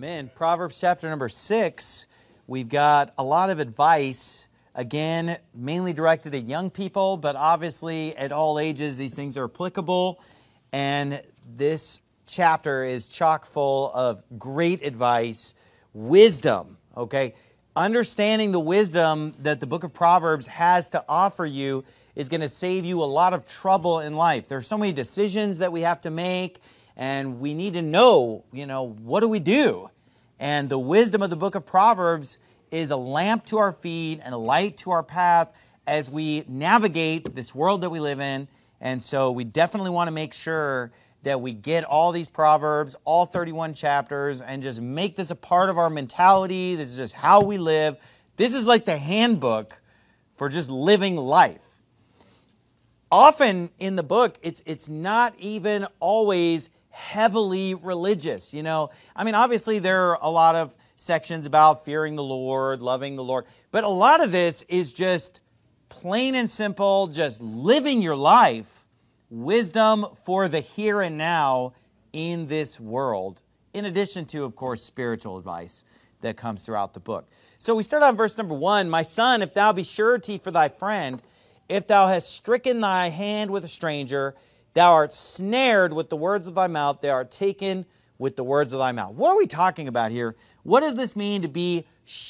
Man, Proverbs chapter number 6, we've got a lot of advice, again, mainly directed at young people, but obviously at all ages these things are applicable. And this chapter is chock full of great advice, wisdom, okay? Understanding the wisdom that the book of Proverbs has to offer you is going to save you a lot of trouble in life. There are so many decisions that we have to make, and we need to know, what do we do? And the wisdom of the book of Proverbs is a lamp to our feet and a light to our path as we navigate this world that we live in. And so we definitely want to make sure that we get all these Proverbs, all 31 chapters, and just make this a part of our mentality. This is just how we live. This is like the handbook for just living life. Often in the book, it's not even always heavily religious, obviously there are a lot of sections about fearing the Lord, loving the Lord, but a lot of this is just plain and simple, just living your life, wisdom for the here and now in this world, in addition to, of course, spiritual advice that comes throughout the book. So we start on verse number 1. My son, if thou be surety for thy friend, if thou hast stricken thy hand with a stranger, thou art snared with the words of thy mouth, thou art taken with the words of thy mouth. What are we talking about here? What does this mean to be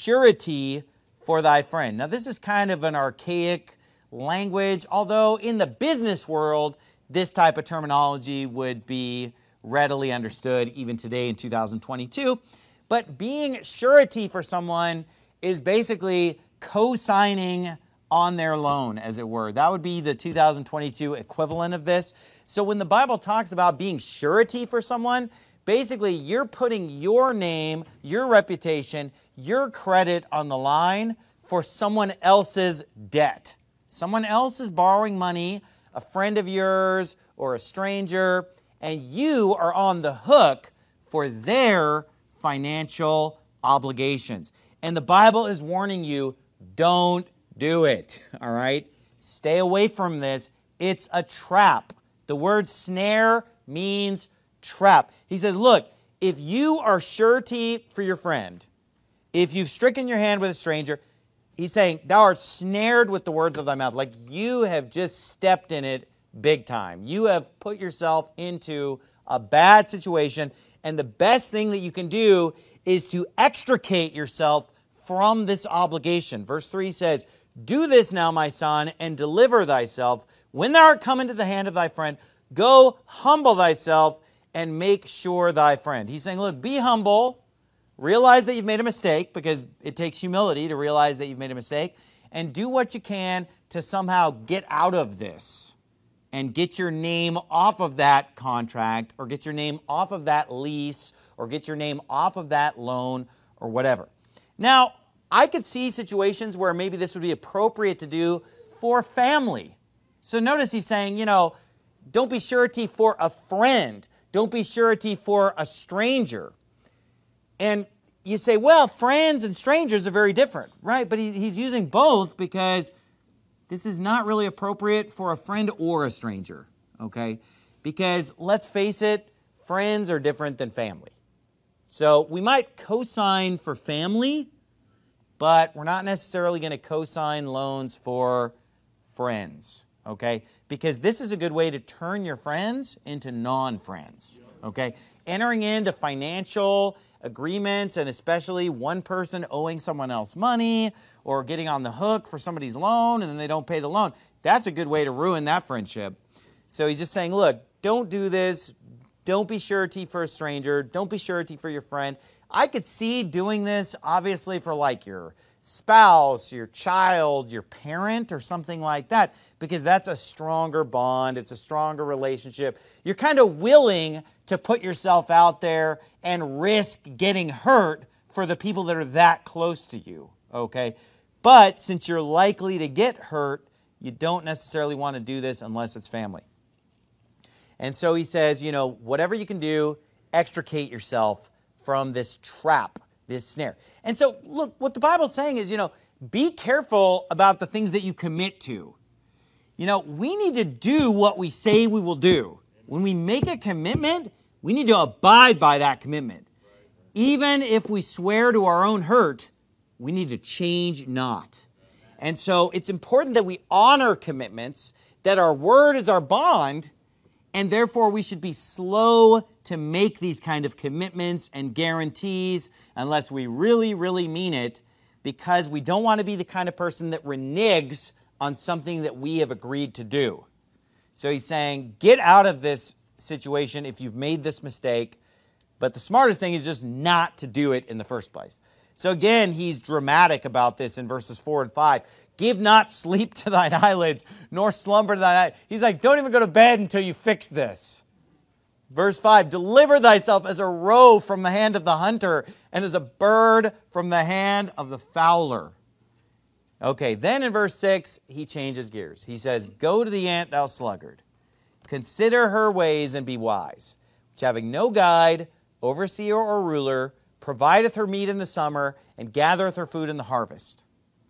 surety for thy friend? Now, this is kind of an archaic language, although in the business world, this type of terminology would be readily understood even today in 2022. But being surety for someone is basically co-signing on their loan, as it were. That would be the 2022 equivalent of this. So when the Bible talks about being surety for someone, basically you're putting your name, your reputation, your credit on the line for someone else's debt. Someone else is borrowing money, a friend of yours or a stranger, and you are on the hook for their financial obligations. And the Bible is warning you, don't do it, all right? Stay away from this. It's a trap. The word snare means trap. He says, look, if you are surety for your friend, if you've stricken your hand with a stranger, he's saying, thou art snared with the words of thy mouth. Like you have just stepped in it big time. You have put yourself into a bad situation, and the best thing that you can do is to extricate yourself from this obligation. Verse 3 says, do this now, my son, and deliver thyself. When thou art come into the hand of thy friend, go humble thyself and make sure thy friend. He's saying, look, be humble. Realize that you've made a mistake, because it takes humility to realize that you've made a mistake. And do what you can to somehow get out of this and get your name off of that contract, or get your name off of that lease, or get your name off of that loan, or whatever. Now, I could see situations where maybe this would be appropriate to do for family. So notice he's saying, don't be surety for a friend. Don't be surety for a stranger. And you say, well, friends and strangers are very different, right? But he's using both because this is not really appropriate for a friend or a stranger, okay? Because let's face it, friends are different than family. So we might co-sign for family, but we're not necessarily going to co-sign loans for friends, okay? Because this is a good way to turn your friends into non-friends, okay? Entering into financial agreements, and especially one person owing someone else money or getting on the hook for somebody's loan and then they don't pay the loan, that's a good way to ruin that friendship. So he's just saying, look, don't do this. Don't be surety for a stranger. Don't be surety for your friend. I could see doing this, obviously, for like your spouse, your child, your parent, or something like that, because that's a stronger bond. It's a stronger relationship. You're kind of willing to put yourself out there and risk getting hurt for the people that are that close to you, okay? But since you're likely to get hurt, you don't necessarily want to do this unless it's family. And so he says, whatever you can do, extricate yourself from this trap, this snare. And so, look, what the Bible's saying is, be careful about the things that you commit to. We need to do what we say we will do. When we make a commitment, we need to abide by that commitment. Even if we swear to our own hurt, we need to change not. And so it's important that we honor commitments, that our word is our bond, and therefore we should be slow to make these kind of commitments and guarantees unless we really, really mean it, because we don't want to be the kind of person that reneges on something that we have agreed to do. So he's saying, get out of this situation if you've made this mistake, but the smartest thing is just not to do it in the first place. So again, he's dramatic about this in verses 4 and 5. Give not sleep to thine eyelids, nor slumber to thine eyes. He's like, don't even go to bed until you fix this. Verse 5, deliver thyself as a roe from the hand of the hunter, and as a bird from the hand of the fowler. Okay, then in verse 6, he changes gears. He says, go to the ant, thou sluggard. Consider her ways and be wise, which having no guide, overseer, or ruler, provideth her meat in the summer, and gathereth her food in the harvest.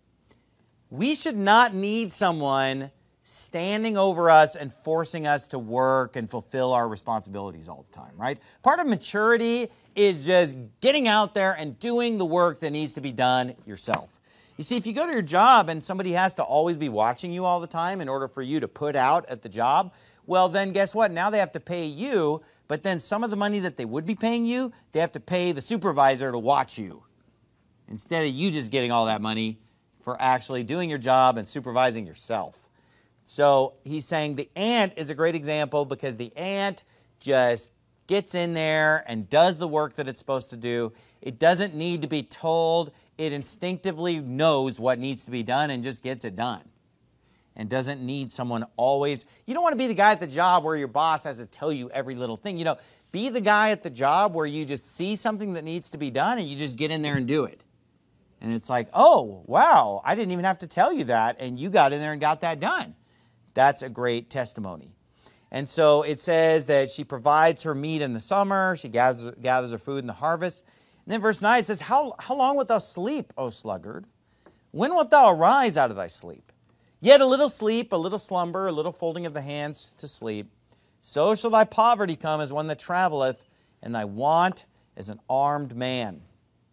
We should not need someone standing over us and forcing us to work and fulfill our responsibilities all the time, right? Part of maturity is just getting out there and doing the work that needs to be done yourself. You see, if you go to your job and somebody has to always be watching you all the time in order for you to put out at the job, well, then guess what? Now they have to pay you, but then some of the money that they would be paying you, they have to pay the supervisor to watch you, instead of you just getting all that money for actually doing your job and supervising yourself. So he's saying the ant is a great example, because the ant just gets in there and does the work that it's supposed to do. It doesn't need to be told. It instinctively knows what needs to be done and just gets it done. And doesn't need someone always. You don't want to be the guy at the job where your boss has to tell you every little thing. You know, be the guy at the job where you just see something that needs to be done and you just get in there and do it. And it's like, oh, wow, I didn't even have to tell you that, and you got in there and got that done. That's a great testimony. And so it says that she provides her meat in the summer, she gathers her food in the harvest. And then verse 9 it says, How long wilt thou sleep, O sluggard? When wilt thou arise out of thy sleep? Yet a little sleep, a little slumber, a little folding of the hands to sleep. So shall thy poverty come as one that traveleth, and thy want as an armed man.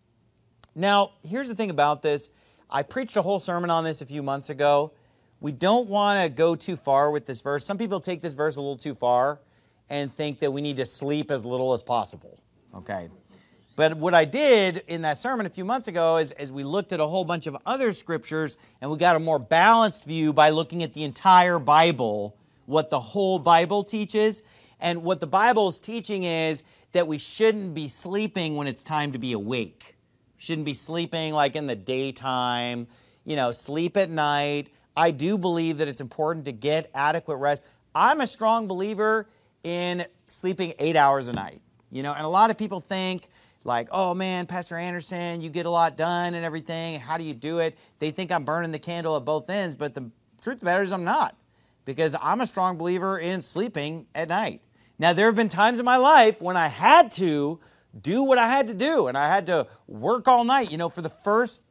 Now, here's the thing about this. I preached a whole sermon on this a few months ago. We don't want to go too far with this verse. Some people take this verse a little too far and think that we need to sleep as little as possible. Okay. But what I did in that sermon a few months ago is we looked at a whole bunch of other scriptures, and we got a more balanced view by looking at the entire Bible, what the whole Bible teaches. And what the Bible is teaching is that we shouldn't be sleeping when it's time to be awake. Shouldn't be sleeping like in the daytime, sleep at night. I do believe that it's important to get adequate rest. I'm a strong believer in sleeping 8 hours a night, and a lot of people think like, oh man, Pastor Anderson, you get a lot done and everything. How do you do it? They think I'm burning the candle at both ends, but the truth of the matter is I'm not, because I'm a strong believer in sleeping at night. Now, there have been times in my life when I had to do what I had to do, and I had to work all night. For the first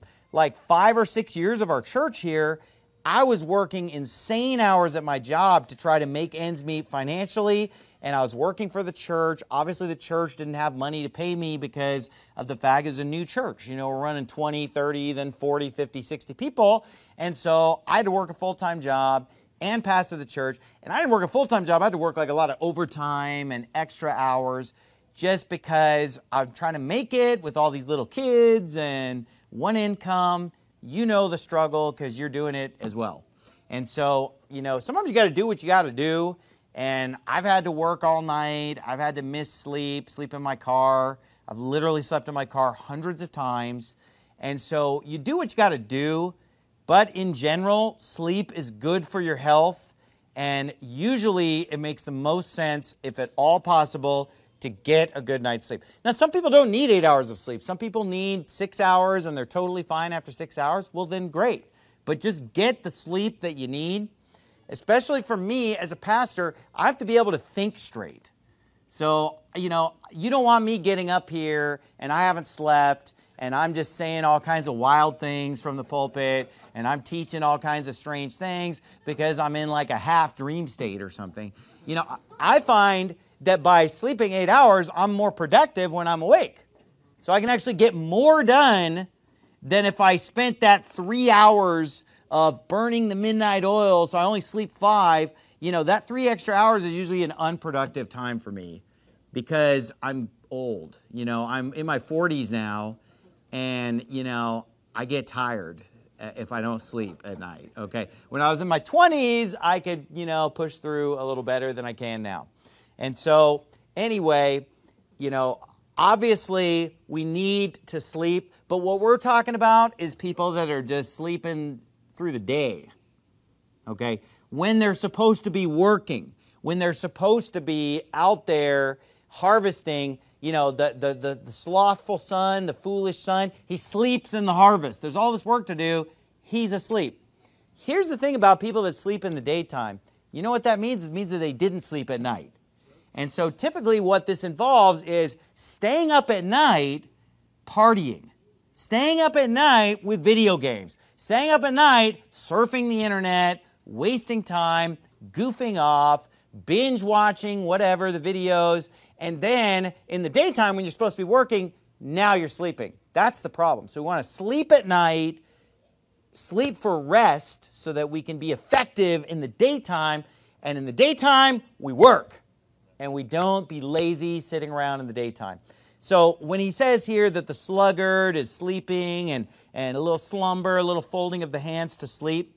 5 or 6 years of our church here, I was working insane hours at my job to try to make ends meet financially, and I was working for the church. Obviously, the church didn't have money to pay me because of the fact it was a new church. We're running 20, 30, then 40, 50, 60 people, and so I had to work a full-time job and pastor the church, and I didn't work a full-time job. I had to work a lot of overtime and extra hours, just because I'm trying to make it with all these little kids and one income. You know the struggle because you're doing it as well. And so, sometimes you got to do what you got to do. And I've had to work all night. I've had to miss sleep in my car. I've literally slept in my car hundreds of times. And so you do what you got to do. But in general, sleep is good for your health. And usually it makes the most sense, if at all possible, to get a good night's sleep. Now, some people don't need 8 hours of sleep. Some people need 6 hours and they're totally fine after 6 hours. Well, then great. But just get the sleep that you need. Especially for me as a pastor, I have to be able to think straight. So, you don't want me getting up here and I haven't slept and I'm just saying all kinds of wild things from the pulpit and I'm teaching all kinds of strange things because I'm in a half dream state or something. I find that by sleeping 8 hours, I'm more productive when I'm awake. So I can actually get more done than if I spent that 3 hours of burning the midnight oil, so I only sleep 5. You know, that 3 extra hours is usually an unproductive time for me because I'm old. You know, I'm in my 40s now, and, you know, I get tired if I don't sleep at night, okay? When I was in my 20s, I could, you know, push through a little better than I can now. And so, anyway, you know, obviously we need to sleep, but what we're talking about is people that are just sleeping through the day, okay? When they're supposed to be working, when they're supposed to be out there harvesting. You know, the slothful son, the foolish son, he sleeps in the harvest. There's all this work to do. He's asleep. Here's the thing about people that sleep in the daytime. You know what that means? It means that they didn't sleep at night. And so typically what this involves is staying up at night partying, staying up at night with video games, staying up at night surfing the internet, wasting time, goofing off, binge watching whatever, the videos, and then in the daytime when you're supposed to be working, now you're sleeping. That's the problem. So we want to sleep at night, sleep for rest so that we can be effective in the daytime, and in the daytime we work and we don't be lazy sitting around in the daytime. So when he says here that the sluggard is sleeping and a little slumber, a little folding of the hands to sleep,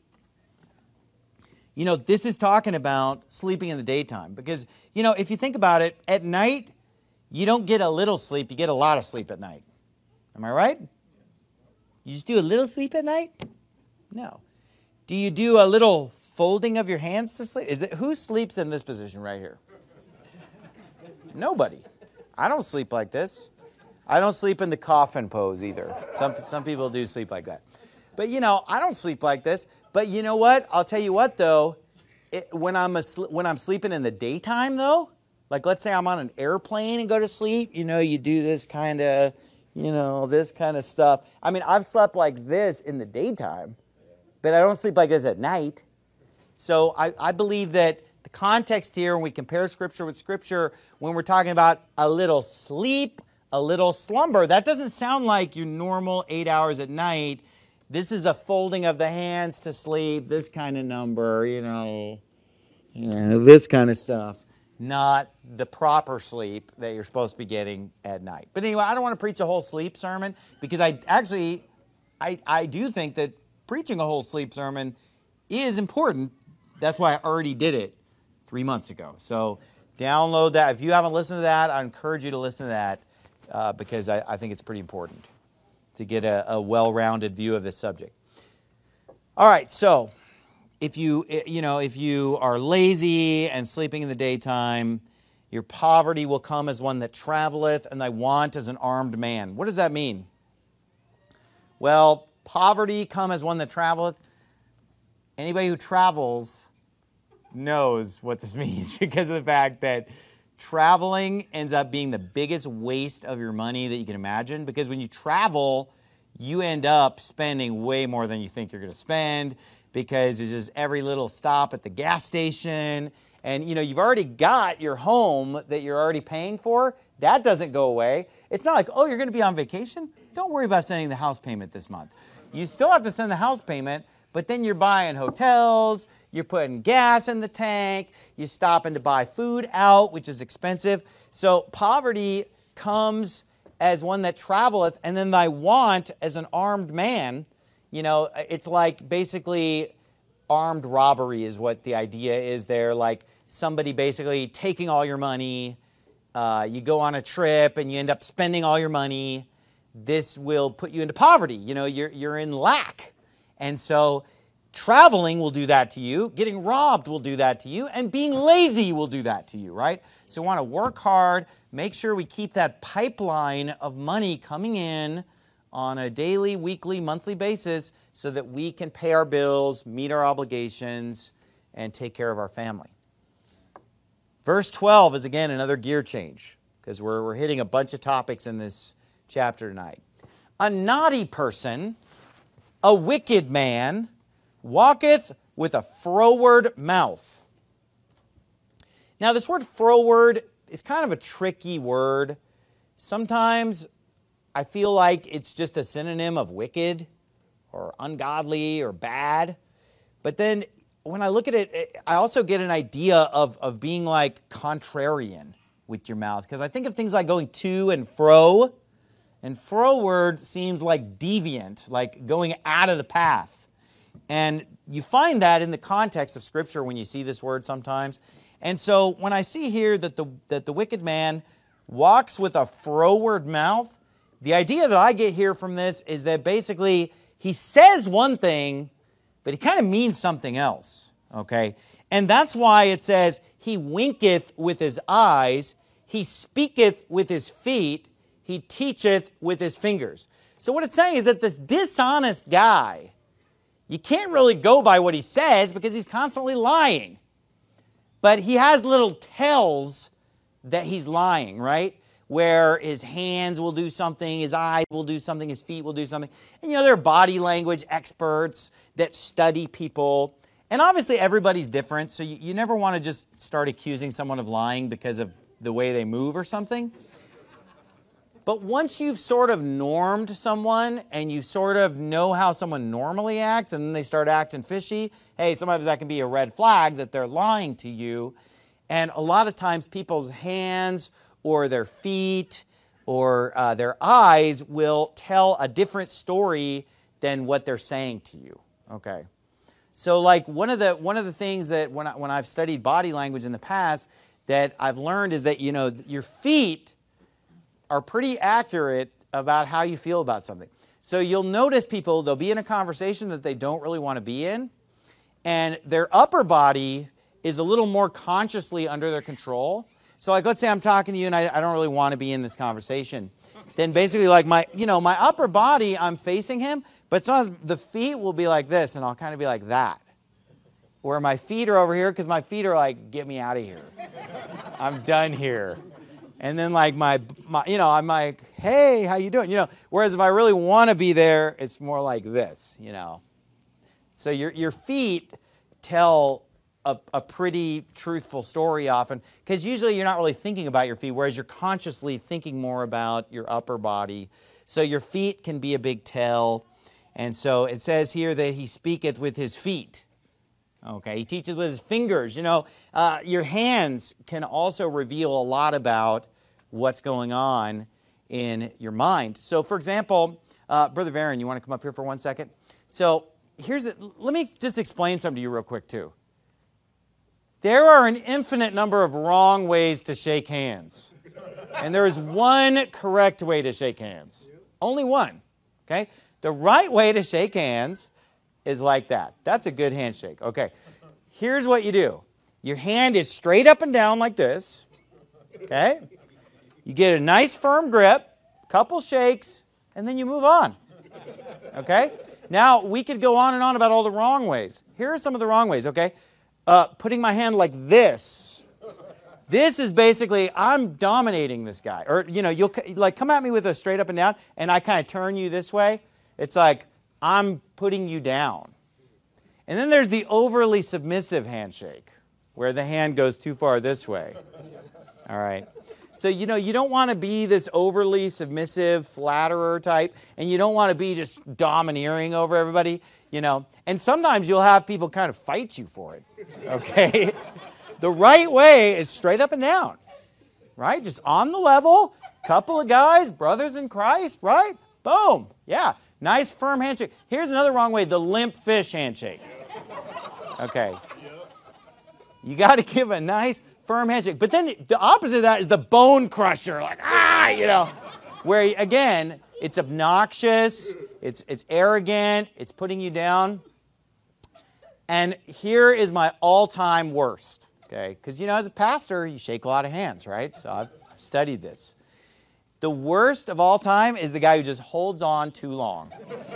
you know, this is talking about sleeping in the daytime. Because, you know, if you think about it, at night, you don't get a little sleep, you get a lot of sleep at night. Am I right? You just do a little sleep at night? No. Do you do a little folding of your hands to sleep? Who sleeps in this position right here? Nobody. I don't sleep like this. I don't sleep in the coffin pose either. Some people do sleep like that. But, you know, I don't sleep like this. But you know what? I'll tell you what, though. When I'm sleeping in the daytime, though, like let's say I'm on an airplane and go to sleep, you know, you do this kind of, you know, this kind of stuff. I mean, I've slept like this in the daytime, but I don't sleep like this at night. So I believe that the context here, when we compare Scripture with Scripture, when we're talking about a little sleep, a little slumber, that doesn't sound like your normal 8 hours at night. This is a folding of the hands to sleep, this kind of number, you know, this kind of stuff. Not the proper sleep that you're supposed to be getting at night. But anyway, I don't want to preach a whole sleep sermon because I do think that preaching a whole sleep sermon is important. That's why I already did it 3 months ago. So download that. If you haven't listened to that, I encourage you to listen to that because I think it's pretty important to get a well-rounded view of this subject. All right, so if you are lazy and sleeping in the daytime, your poverty will come as one that traveleth, and thy want as an armed man. What does that mean? Well, poverty come as one that traveleth. Anybody who travels knows what this means because of the fact that traveling ends up being the biggest waste of your money that you can imagine, because when you travel, you end up spending way more than you think you're going to spend because it's just every little stop at the gas station. And, you know, you've already got your home that you're already paying for. That doesn't go away. It's not like, oh, you're going to be on vacation? Don't worry about sending the house payment this month. You still have to send the house payment, but then you're buying hotels, you're putting gas in the tank, you're stopping to buy food out, which is expensive. So poverty comes as one that traveleth, and then thy want as an armed man. You know, it's like basically armed robbery is what the idea is there, like somebody basically taking all your money. You go on a trip and you end up spending all your money. This will put you into poverty. You know, you're in lack. And so traveling will do that to you. Getting robbed will do that to you. And being lazy will do that to you, right? So we want to work hard, make sure we keep that pipeline of money coming in on a daily, weekly, monthly basis so that we can pay our bills, meet our obligations, and take care of our family. Verse 12 is, again, another gear change because we're hitting a bunch of topics in this chapter tonight. A naughty person, a wicked man, walketh with a froward mouth. Now, this word froward is kind of a tricky word. Sometimes I feel like it's just a synonym of wicked or ungodly or bad. But then when I look at it, I also get an idea of being like contrarian with your mouth. Because I think of things like going to and fro. And froward seems like deviant, like going out of the path. And you find that in the context of Scripture when you see this word sometimes. And so when I see here that the wicked man walks with a froward mouth, the idea that I get here from this is that basically he says one thing, but he kind of means something else, okay? And that's why it says, he winketh with his eyes, he speaketh with his feet, he teacheth with his fingers. So what it's saying is that this dishonest guy, you can't really go by what he says because he's constantly lying. But he has little tells that he's lying, right? Where his hands will do something, his eyes will do something, his feet will do something. And there are body language experts that study people. And obviously everybody's different, so you never want to just start accusing someone of lying because of the way they move or something. But once you've sort of normed someone and you sort of know how someone normally acts and then they start acting fishy, hey, sometimes that can be a red flag that they're lying to you. And a lot of times people's hands or their feet or their eyes will tell a different story than what they're saying to you. Okay. So like one of the things that when I've studied body language in the past that I've learned is that your feet are pretty accurate about how you feel about something. So you'll notice people, they'll be in a conversation that they don't really want to be in, and their upper body is a little more consciously under their control. So like, let's say I'm talking to you and I don't really want to be in this conversation. Then basically like my upper body, I'm facing him, but sometimes the feet will be like this and I'll kind of be like that. Where my feet are over here because my feet are like, get me out of here. I'm done here. And then like I'm like, hey, how you doing? Whereas if I really want to be there, it's more like this, So your feet tell a pretty truthful story often, because usually you're not really thinking about your feet, whereas you're consciously thinking more about your upper body. So your feet can be a big tell. And so it says here that he speaketh with his feet. Okay, he teaches with his fingers. Your hands can also reveal a lot about what's going on in your mind. So, for example, Brother Varon, you want to come up here for 1 second? So, let me just explain something to you real quick, too. There are an infinite number of wrong ways to shake hands. And there is one correct way to shake hands. Only one, okay? The right way to shake hands is like that. That's a good handshake. Okay, here's what you do. Your hand is straight up and down like this, okay? You get a nice firm grip, couple shakes, and then you move on, okay? Now, we could go on and on about all the wrong ways. Here are some of the wrong ways, okay? Putting my hand like this. This is basically, I'm dominating this guy. Or, you'll like come at me with a straight up and down, and I kind of turn you this way. It's like, I'm putting you down. And then there's the overly submissive handshake, where the hand goes too far this way. All right. So, you don't want to be this overly submissive flatterer type, and you don't want to be just domineering over everybody, And sometimes you'll have people kind of fight you for it, okay? The right way is straight up and down, right? Just on the level, couple of guys, brothers in Christ, right? Boom. Yeah. Nice firm handshake. Here's another wrong way, the limp fish handshake. Okay. You got to give a nice firm handshake. But then the opposite of that is the bone crusher, like, where, again, it's obnoxious, it's arrogant, it's putting you down. And here is my all-time worst, okay? Because, as a pastor, you shake a lot of hands, right? So I've studied this. The worst of all time is the guy who just holds on too long.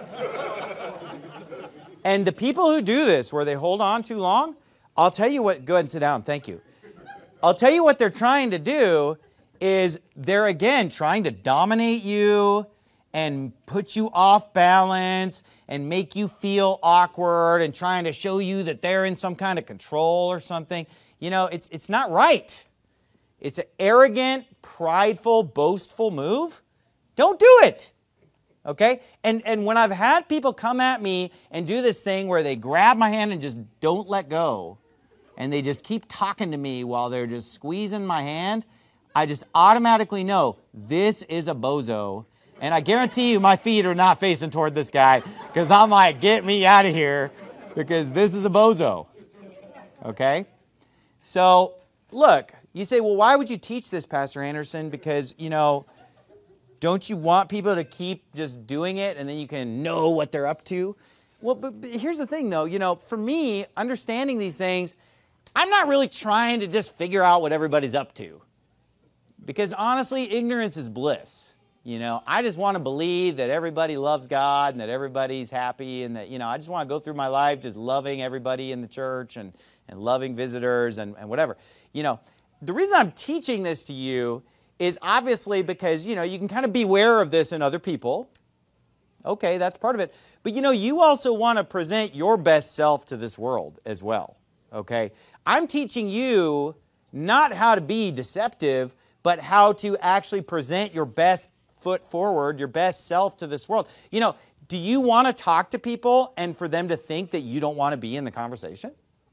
And the people who do this, where they hold on too long, I'll tell you what, go ahead and sit down, thank you. I'll tell you what they're trying to do is they're, again, trying to dominate you and put you off balance and make you feel awkward and trying to show you that they're in some kind of control or something. It's not right. It's an arrogant, prideful, boastful move, Don't do it. Okay? And when I've had people come at me and do this thing where they grab my hand and just don't let go, and they just keep talking to me while they're just squeezing my hand, I just automatically know this is a bozo. And I guarantee you my feet are not facing toward this guy, because I'm like, get me out of here, because this is a bozo. Okay? So, look, you say, well, why would you teach this, Pastor Anderson? Because, don't you want people to keep just doing it and then you can know what they're up to? Well, but here's the thing, though. For me, understanding these things, I'm not really trying to just figure out what everybody's up to. Because honestly, ignorance is bliss. I just want to believe that everybody loves God and that everybody's happy and that, I just want to go through my life just loving everybody in the church and loving visitors and whatever. The reason I'm teaching this to you is obviously because, you can kind of beware of this in other people. Okay, that's part of it. But, you also want to present your best self to this world as well. Okay? I'm teaching you not how to be deceptive, but how to actually present your best foot forward, your best self to this world. Do you want to talk to people and for them to think that you don't want to be in the conversation?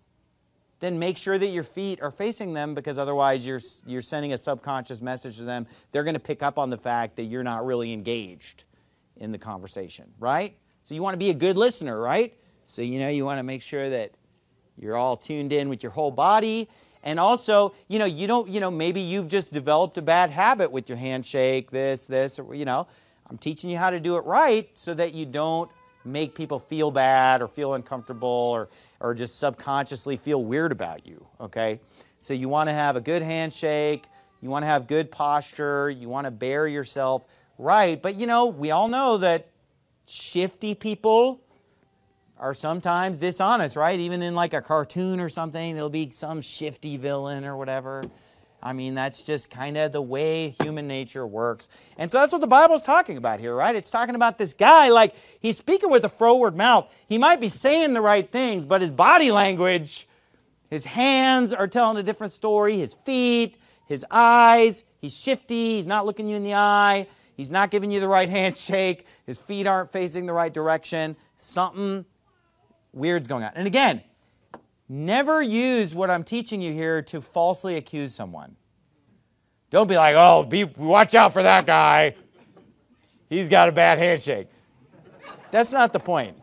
Then make sure that your feet are facing them, because otherwise you're sending a subconscious message to them. They're going to pick up on the fact that you're not really engaged in the conversation, right? So you want to be a good listener, right? So you want to make sure that you're all tuned in with your whole body. And also, you don't, maybe you've just developed a bad habit with your handshake, this, or, I'm teaching you how to do it right so that you don't make people feel bad or feel uncomfortable or just subconsciously feel weird about you, okay? So you want to have a good handshake, you want to have good posture, you want to bear yourself right. But, we all know that shifty people are sometimes dishonest, right? Even in like a cartoon or something, there'll be some shifty villain or whatever. I mean, that's just kind of the way human nature works. And so that's what the Bible's talking about here, right? It's talking about this guy, like, he's speaking with a froward mouth. He might be saying the right things, but his body language, his hands are telling a different story, his feet, his eyes, he's shifty, he's not looking you in the eye, he's not giving you the right handshake, his feet aren't facing the right direction, something weird's going on. And again, never use what I'm teaching you here to falsely accuse someone. Don't be like, oh, watch out for that guy. He's got a bad handshake. That's not the point.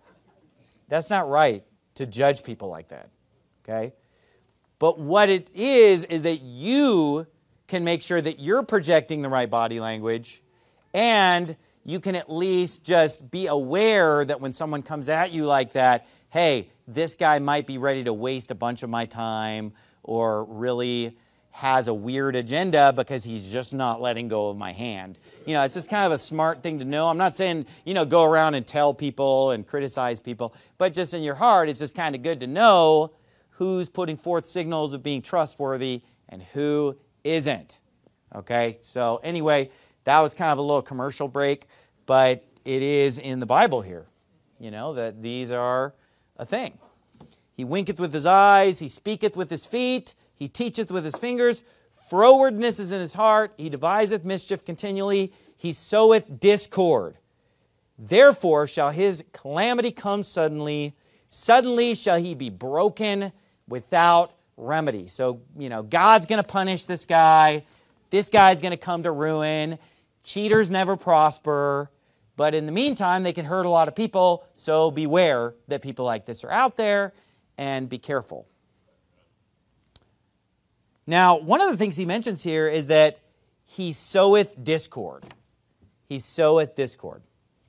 That's not right to judge people like that, okay? But what it is that you can make sure that you're projecting the right body language, and you can at least just be aware that when someone comes at you like that, hey, this guy might be ready to waste a bunch of my time or really has a weird agenda because he's just not letting go of my hand. It's just kind of a smart thing to know. I'm not saying, go around and tell people and criticize people, but just in your heart, it's just kind of good to know who's putting forth signals of being trustworthy and who isn't. Okay? So anyway, that was kind of a little commercial break, but it is in the Bible here, that these are a thing. He winketh with his eyes, he speaketh with his feet, he teacheth with his fingers. Frowardness is in his heart, he deviseth mischief continually, he soweth discord. Therefore shall his calamity come suddenly, suddenly shall he be broken without remedy. So, God's going to punish this guy's going to come to ruin. Cheaters never prosper. But in the meantime, they can hurt a lot of people, so beware that people like this are out there, and be careful. Now, one of the things he mentions here is that he soweth discord. He soweth discord.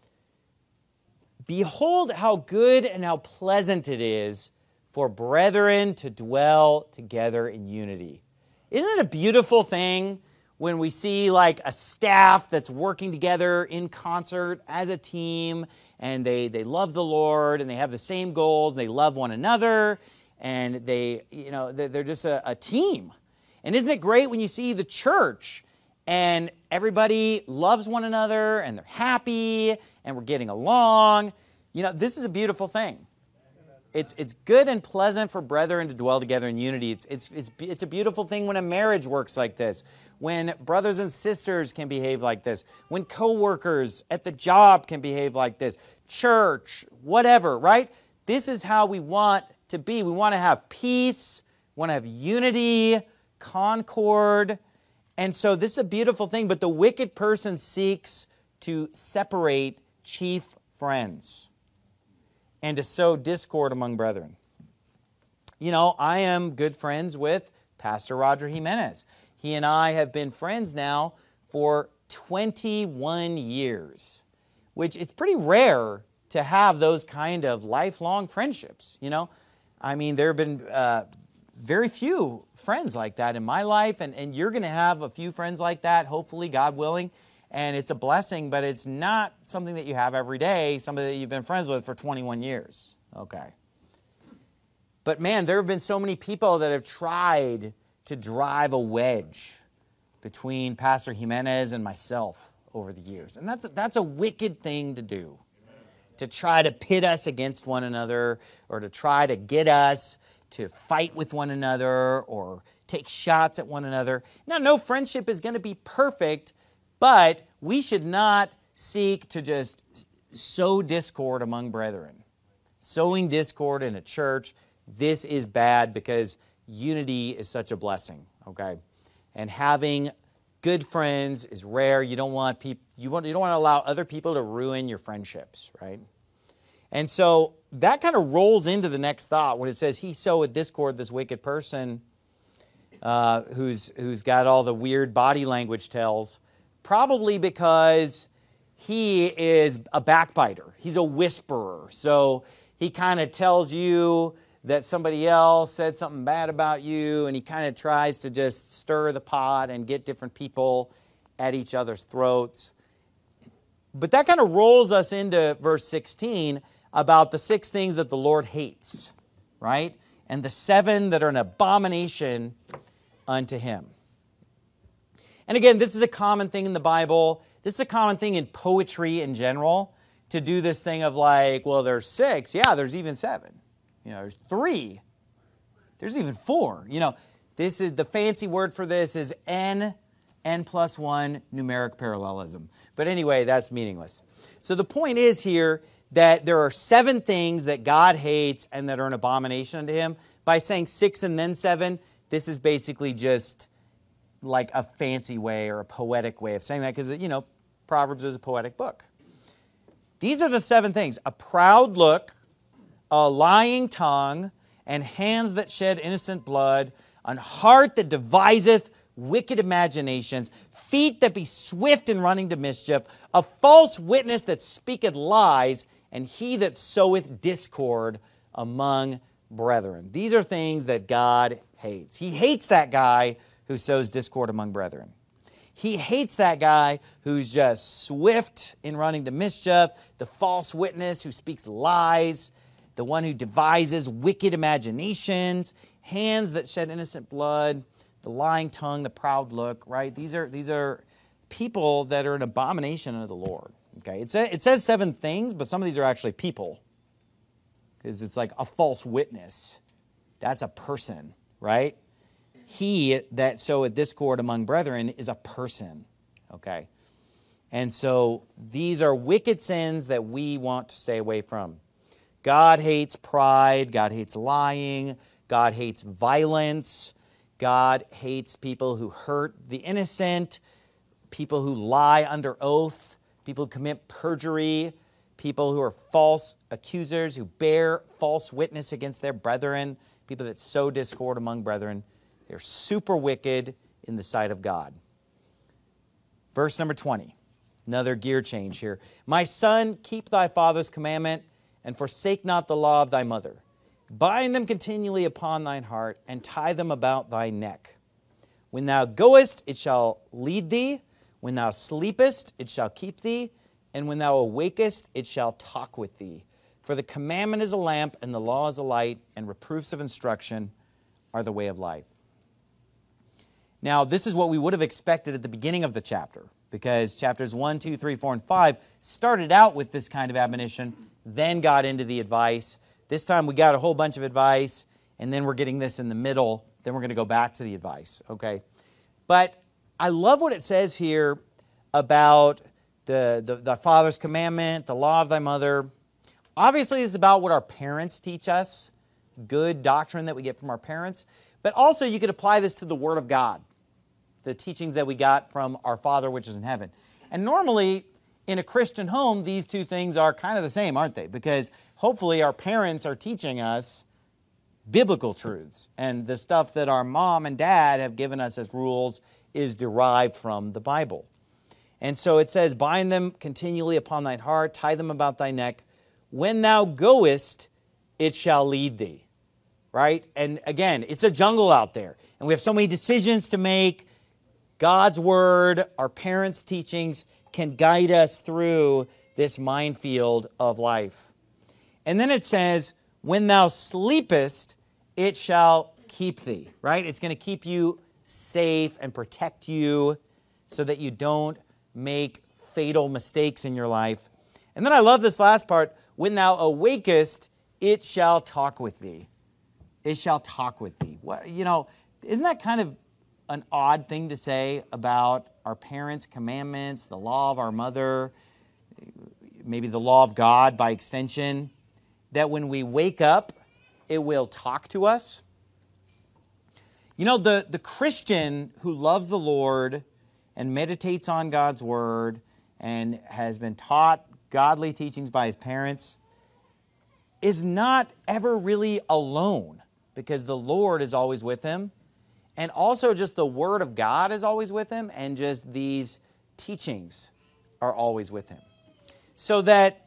Behold how good and how pleasant it is for brethren to dwell together in unity. Isn't it a beautiful thing when we see like a staff that's working together in concert as a team, and they love the Lord, and they have the same goals, and they love one another, and they're just a team. And isn't it great when you see the church and everybody loves one another, and they're happy, and we're getting along? This is a beautiful thing. It's good and pleasant for brethren to dwell together in unity. It's a beautiful thing when a marriage works like this, when brothers and sisters can behave like this, when co-workers at the job can behave like this, church, whatever, right? This is how we want to be. We want to have peace, we want to have unity, concord, and so this is a beautiful thing, but the wicked person seeks to separate chief friends and to sow discord among brethren. You know, I am good friends with Pastor Roger Jimenez. He and I have been friends now for 21 years, which it's pretty rare to have those kind of lifelong friendships, you know. I mean, there have been very few friends like that in my life, and you're going to have a few friends like that, hopefully, God willing. And it's a blessing, but it's not something that you have every day, somebody that you've been friends with for 21 years. Okay. But man, there have been so many people that have tried to drive a wedge between Pastor Jimenez and myself over the years. And that's a wicked thing to do, to try to pit us against one another, or to try to get us to fight with one another or take shots at one another. Now, no friendship is going to be perfect, but we should not seek to just sow discord among brethren. Sowing discord in a church, this is bad because unity is such a blessing, okay? And having good friends is rare. You don't want you don't want to allow other people to ruin your friendships, right? And so that kind of rolls into the next thought when it says, he soweth discord, this wicked person who's got all the weird body language tells, probably because he is a backbiter. He's a whisperer. So he kind of tells you that somebody else said something bad about you, and he kind of tries to just stir the pot and get different people at each other's throats. But that kind of rolls us into verse 16 about the 6 things that the Lord hates, right? And the 7 that are an abomination unto him. And again, this is a common thing in the Bible. This is a common thing in poetry in general, to do this thing of like, well, there's 6. Yeah, there's even 7. You know, there's 3. There's even 4. You know, this is the fancy word for this is n plus 1 numeric parallelism. But anyway, that's meaningless. So the point is here that there are 7 things that God hates and that are an abomination unto him. By saying 6 and then 7, this is basically just like a fancy way or a poetic way of saying that, because, you know, Proverbs is a poetic book. These are the 7 things: a proud look, a lying tongue, and hands that shed innocent blood, an heart that deviseth wicked imaginations, feet that be swift in running to mischief, a false witness that speaketh lies, and he that soweth discord among brethren. These are things that God hates. He hates that guy who sows discord among brethren. He hates that guy who's just swift in running to mischief, the false witness who speaks lies, the one who devises wicked imaginations, hands that shed innocent blood, the lying tongue, the proud look, right? These are people that are an abomination unto the Lord. Okay, it says 7 things, but some of these are actually people, because it's like a false witness. That's a person, right? He that soweth discord among brethren is a person, okay? And so these are wicked sins that we want to stay away from. God hates pride. God hates lying. God hates violence. God hates people who hurt the innocent, people who lie under oath, people who commit perjury, people who are false accusers, who bear false witness against their brethren, people that sow discord among brethren. They're super wicked in the sight of God. Verse number 20, another gear change here. My son, keep thy father's commandment, and forsake not the law of thy mother. Bind them continually upon thine heart, and tie them about thy neck. When thou goest, it shall lead thee. When thou sleepest, it shall keep thee. And when thou awakest, it shall talk with thee. For the commandment is a lamp, and the law is a light, and reproofs of instruction are the way of life. Now, this is what we would have expected at the beginning of the chapter, because chapters 1, 2, 3, 4, and 5 started out with this kind of admonition, then got into the advice. This time we got a whole bunch of advice, and then we're getting this in the middle. Then we're going to go back to the advice, okay? But I love what it says here about the father's commandment, the law of thy mother. Obviously, it's about what our parents teach us, good doctrine that we get from our parents. But also, you could apply this to the Word of God, the teachings that we got from our Father which is in heaven. And normally, in a Christian home, these two things are kind of the same, aren't they? Because hopefully our parents are teaching us biblical truths. And the stuff that our mom and dad have given us as rules is derived from the Bible. And so it says, bind them continually upon thine heart, tie them about thy neck. When thou goest, it shall lead thee. Right? And again, it's a jungle out there. And we have so many decisions to make. God's Word, our parents' teachings can guide us through this minefield of life. And then it says, when thou sleepest, it shall keep thee. Right? It's going to keep you safe and protect you so that you don't make fatal mistakes in your life. And then I love this last part. When thou awakest, it shall talk with thee. It shall talk with thee. What, isn't that kind of an odd thing to say about our parents' commandments, the law of our mother, maybe the law of God by extension, that when we wake up, it will talk to us? The Christian who loves the Lord and meditates on God's Word and has been taught godly teachings by his parents is not ever really alone, because the Lord is always with him. And also just the Word of God is always with him, and just these teachings are always with him. So that,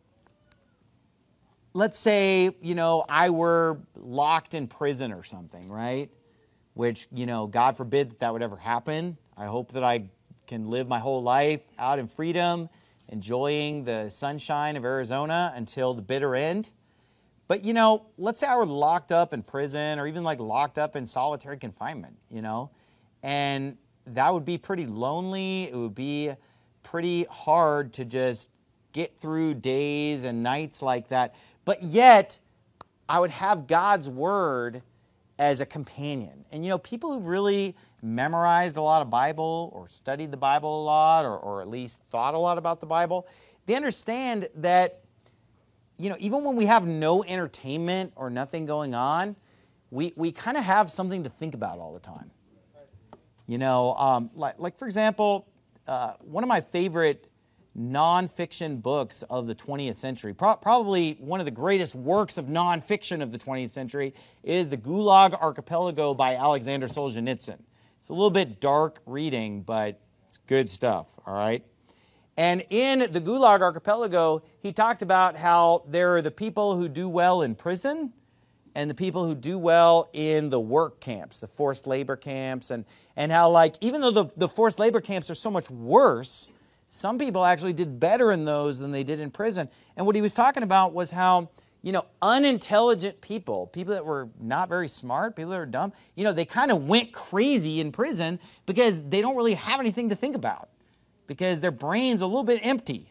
let's say, I were locked in prison or something, right? Which, God forbid that would ever happen. I hope that I can live my whole life out in freedom, enjoying the sunshine of Arizona until the bitter end. But, let's say I were locked up in prison, or even locked up in solitary confinement, and that would be pretty lonely. It would be pretty hard to just get through days and nights like that. But yet, I would have God's Word as a companion. And, people who've really memorized a lot of Bible or studied the Bible a lot, or at least thought a lot about the Bible, they understand that even when we have no entertainment or nothing going on, we kind of have something to think about all the time. For example, one of my favorite nonfiction books of the 20th century, probably one of the greatest works of nonfiction of the 20th century, is The Gulag Archipelago by Alexander Solzhenitsyn. It's a little bit dark reading, but it's good stuff, all right? And in the Gulag Archipelago, he talked about how there are the people who do well in prison and the people who do well in the work camps, the forced labor camps, and how, even though the forced labor camps are so much worse, some people actually did better in those than they did in prison. And what he was talking about was how, unintelligent people that were not very smart, people that were dumb, they kind of went crazy in prison because they don't really have anything to think about, because their brain's a little bit empty.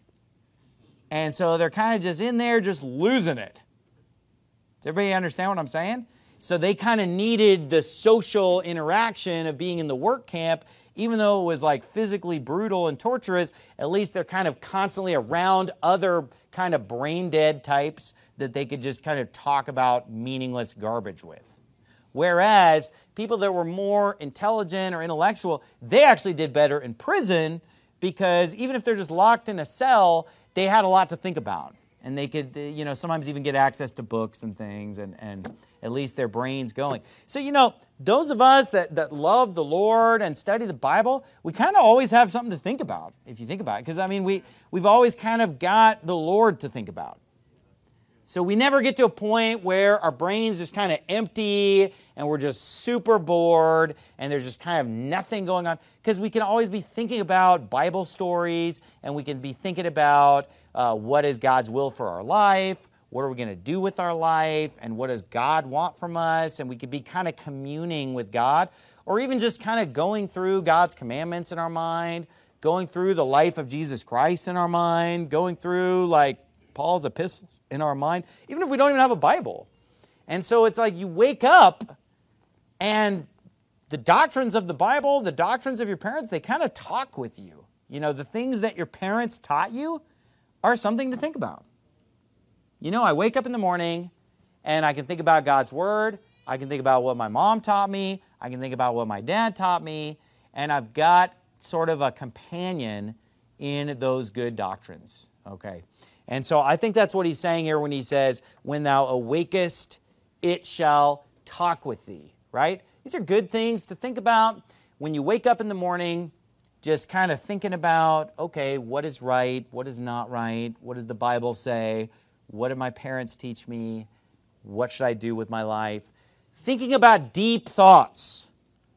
And so they're kind of just in there just losing it. Does everybody understand what I'm saying? So they kind of needed the social interaction of being in the work camp. Even though it was physically brutal and torturous, at least they're kind of constantly around other kind of brain dead types that they could just kind of talk about meaningless garbage with. Whereas people that were more intelligent or intellectual, they actually did better in prison, because even if they're just locked in a cell, they had a lot to think about. And they could, sometimes even get access to books and things, and at least their brain's going. So, those of us that love the Lord and study the Bible, we kind of always have something to think about, if you think about it. Because, we've always kind of got the Lord to think about. So we never get to a point where our brain's just kind of empty and we're just super bored and there's just kind of nothing going on. Because we can always be thinking about Bible stories, and we can be thinking about what is God's will for our life, what are we going to do with our life, and what does God want from us. And we could be kind of communing with God, or even just kind of going through God's commandments in our mind, going through the life of Jesus Christ in our mind, going through Paul's epistles in our mind, even if we don't even have a Bible. And so it's like you wake up and the doctrines of the Bible, the doctrines of your parents, they kind of talk with you. You know, the things that your parents taught you are something to think about. You know, I wake up in the morning and I can think about God's Word. I can think about what my mom taught me. I can think about what my dad taught me. And I've got sort of a companion in those good doctrines. Okay. And so I think that's what he's saying here when he says, when thou awakest, it shall talk with thee, right? These are good things to think about when you wake up in the morning, just kind of thinking about, okay, what is right? What is not right? What does the Bible say? What did my parents teach me? What should I do with my life? Thinking about deep thoughts.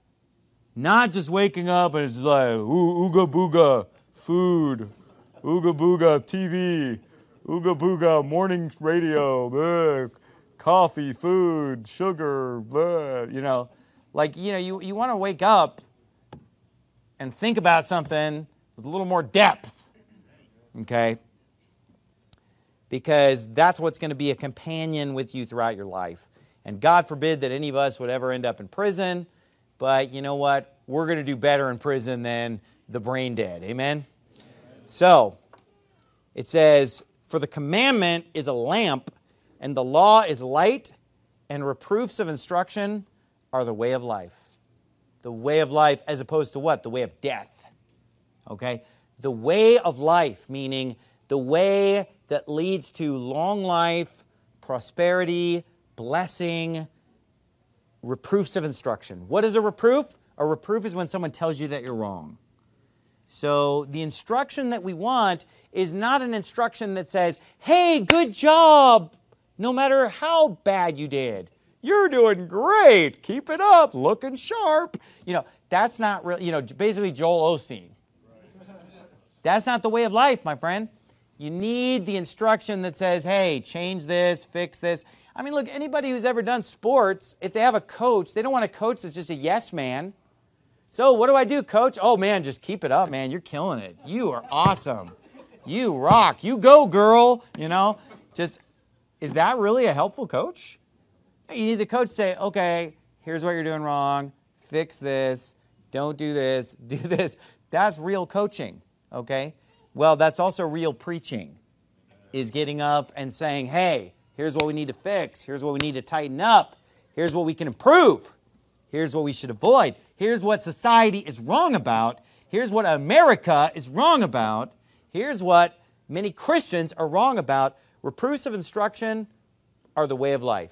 Not just waking up and it's like, ooga booga, food, ooga booga, TV, ooga booga, morning radio, coffee, food, sugar, you know. Like, you know, you want to wake up and think about something with a little more depth, okay? Because that's what's going to be a companion with you throughout your life. And God forbid that any of us would ever end up in prison, but you know what? We're going to do better in prison than the brain dead. Amen? So, it says, for the commandment is a lamp, and the law is light, and reproofs of instruction are the way of life. The way of life as opposed to what? The way of death. Okay? The way of life, meaning the way that leads to long life, prosperity, blessing, reproofs of instruction. What is a reproof? A reproof is when someone tells you that you're wrong. So the instruction that we want is not an instruction that says, hey, good job, no matter how bad you did. You're doing great. Keep it up. Looking sharp. You know, that's not real. You know, basically Joel Osteen. That's not the way of life, my friend. You need the instruction that says, hey, change this, fix this. I mean, look, anybody who's ever done sports, if they have a coach, they don't want a coach that's just a yes man. So what do I do, coach? Oh, man, just keep it up, man. You're killing it. You are awesome. You rock. You go, girl. You know, just, is that really a helpful coach? You need the coach to say, okay, here's what you're doing wrong. Fix this. Don't do this. Do this. That's real coaching, okay? Well, that's also real preaching, is getting up and saying, hey, here's what we need to fix. Here's what we need to tighten up. Here's what we can improve. Here's what we should avoid. Here's what society is wrong about. Here's what America is wrong about. Here's what many Christians are wrong about. Reproofs of instruction are the way of life.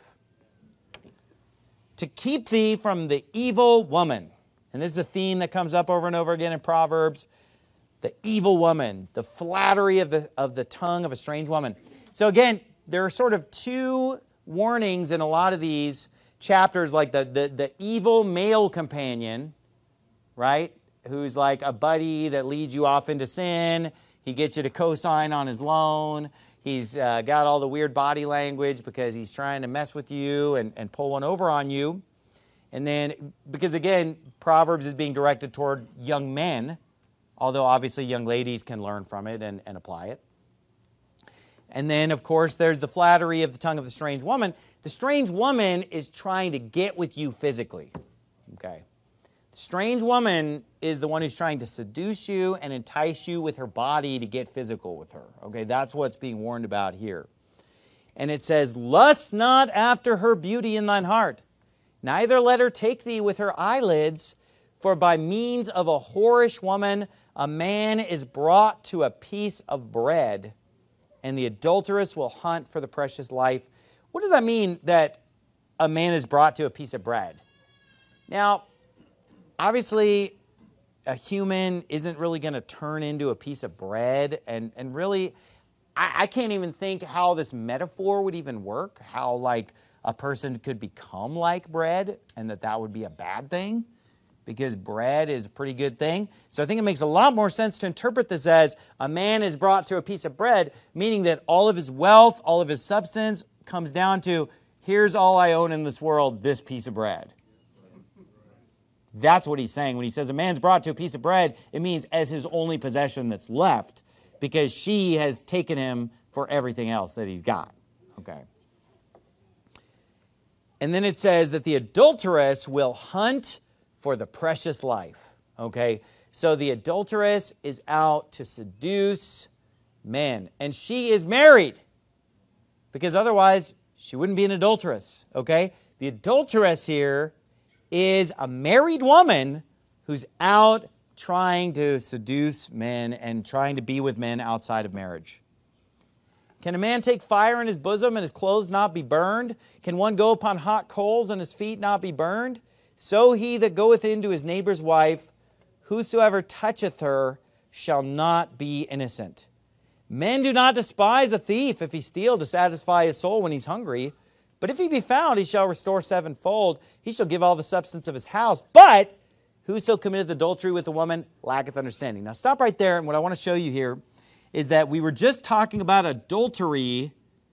To keep thee from the evil woman. And this is a theme that comes up over and over again in Proverbs. The evil woman, the flattery of the tongue of a strange woman. So again, there are sort of two warnings in a lot of these chapters, like the evil male companion, right? Who's like a buddy that leads you off into sin. He gets you to co-sign on his loan. He's got all the weird body language because he's trying to mess with you and pull one over on you. And then, because again, Proverbs is being directed toward young men, although obviously young ladies can learn from it and apply it. And then, of course, there's the flattery of the tongue of the strange woman. The strange woman is trying to get with you physically. Okay? The strange woman is the one who's trying to seduce you and entice you with her body to get physical with her. Okay? That's what's being warned about here. And it says, lust not after her beauty in thine heart, neither let her take thee with her eyelids, for by means of a whorish woman a man is brought to a piece of bread, and the adulteress will hunt for the precious life. What does that mean, that a man is brought to a piece of bread? Now, obviously, a human isn't really going to turn into a piece of bread, and really, I can't even think how this metaphor would even work, how like a person could become like bread, and that would be a bad thing, because bread is a pretty good thing. So I think it makes a lot more sense to interpret this as a man is brought to a piece of bread, meaning that all of his wealth, all of his substance comes down to, here's all I own in this world, this piece of bread. That's what he's saying. When he says a man's brought to a piece of bread, it means as his only possession that's left, because she has taken him for everything else that he's got. Okay. And then it says that the adulteress will hunt for the precious life. Okay. So the adulteress is out to seduce men. And she is married, because otherwise she wouldn't be an adulteress. Okay. The adulteress here is a married woman who's out trying to seduce men and trying to be with men outside of marriage. Can a man take fire in his bosom and his clothes not be burned? Can one go upon hot coals and his feet not be burned? So he that goeth into his neighbor's wife, whosoever toucheth her, shall not be innocent. Men do not despise a thief if he steal to satisfy his soul when he's hungry. But if he be found, he shall restore sevenfold. He shall give all the substance of his house. But whoso committeth adultery with a woman lacketh understanding. Now stop right there, and what I want to show you here is that we were just talking about adultery,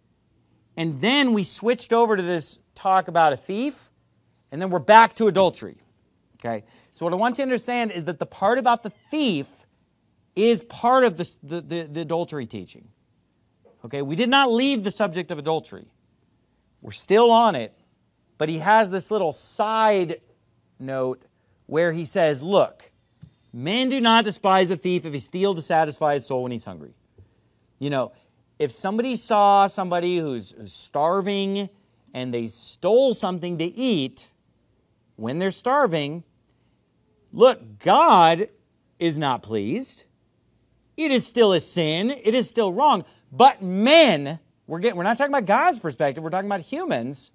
and then we switched over to this talk about a thief, and then we're back to adultery. Okay? So what I want you to understand is that the part about the thief is part of the adultery teaching. Okay? We did not leave the subject of adultery. We're still on it, but he has this little side note where he says, look, men do not despise a thief if he steals to satisfy his soul when he's hungry. You know, if somebody saw somebody who's starving and they stole something to eat when they're starving, look, God is not pleased. It is still a sin. It is still wrong. But men, we're not talking about God's perspective. We're talking about humans.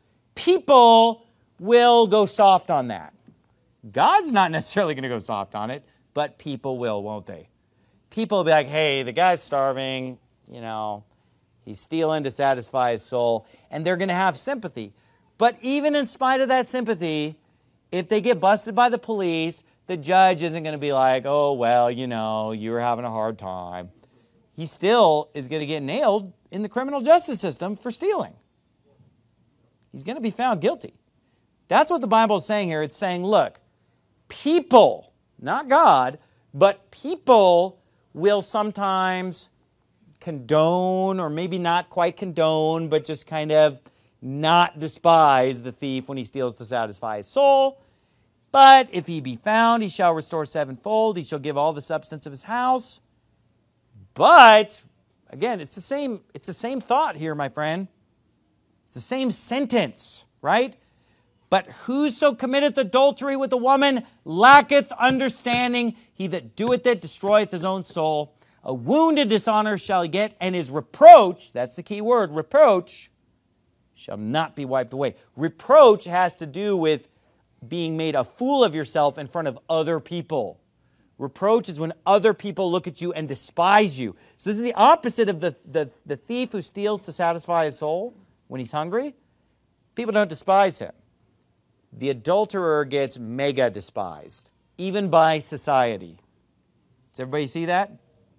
People will go soft on that. God's not necessarily going to go soft on it, but people will, won't they? People will be like, hey, the guy's starving, you know, he's stealing to satisfy his soul, and they're going to have sympathy. But even in spite of that sympathy, if they get busted by the police, the judge isn't going to be like, oh, well, you know, you were having a hard time. He still is going to get nailed in the criminal justice system for stealing. He's going to be found guilty. That's what the Bible is saying here. It's saying, look, people, not God, but people will sometimes condone, or maybe not quite condone, but just kind of not despise the thief when he steals to satisfy his soul. But if he be found, he shall restore sevenfold. He shall give all the substance of his house. But, again, it's the same thought here, my friend. It's the same sentence, right? But whoso committeth adultery with a woman lacketh understanding. He that doeth it destroyeth his own soul. A wound and dishonor shall he get, and his reproach, that's the key word, reproach, shall not be wiped away. Reproach has to do with being made a fool of yourself in front of other people. Reproach is when other people look at you and despise you. So this is the opposite of the thief who steals to satisfy his soul when he's hungry. People don't despise him. The adulterer gets mega despised, even by society. Does everybody see that?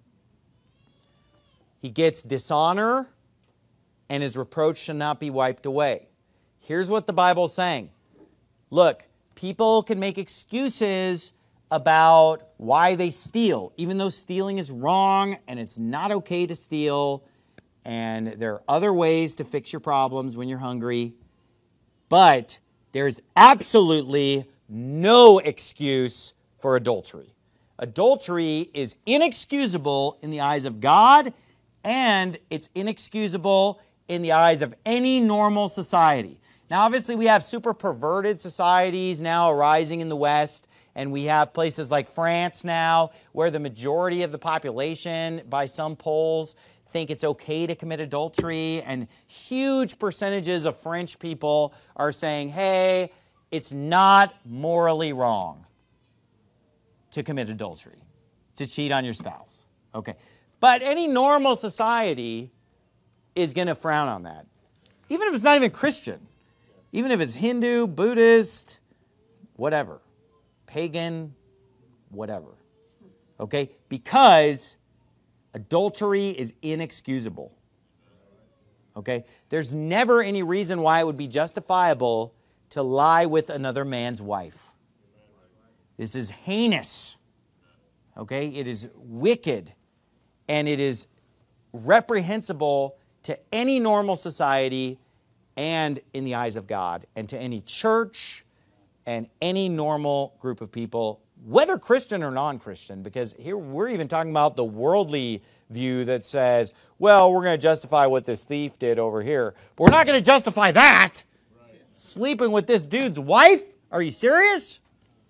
He gets dishonor, and his reproach shall not be wiped away. Here's what the Bible is saying. Look, people can make excuses about why they steal, even though stealing is wrong and it's not okay to steal, and there are other ways to fix your problems when you're hungry. But there's absolutely no excuse for adultery. Adultery is inexcusable in the eyes of God, and it's inexcusable in the eyes of any normal society. Now, obviously, we have super perverted societies now arising in the West, and we have places like France now where the majority of the population, by some polls, think it's okay to commit adultery, and huge percentages of French people are saying, hey, it's not morally wrong to commit adultery, to cheat on your spouse. Okay. But any normal society is going to frown on that. Even if it's not even Christian. Even if it's Hindu, Buddhist, whatever. Pagan, whatever. Okay? Because adultery is inexcusable. Okay? There's never any reason why it would be justifiable to lie with another man's wife. This is heinous. Okay? It is wicked. And it is reprehensible to any normal society and in the eyes of God, and to any church and any normal group of people, whether Christian or non-Christian, because here we're even talking about the worldly view that says, well, we're going to justify what this thief did over here, but we're not going to justify that. Right. Sleeping with this dude's wife? Are you serious?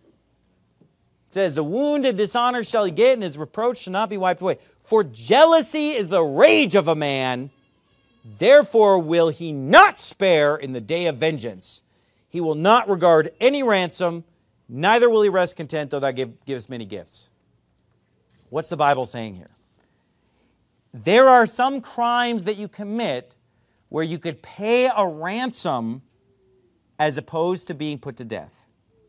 It says, the wound and dishonor shall he get, and his reproach shall not be wiped away. For jealousy is the rage of a man, therefore will he not spare in the day of vengeance. He will not regard any ransom, neither will he rest content, though thou givest many gifts. What's the Bible saying here? There are some crimes that you commit where you could pay a ransom as opposed to being put to death.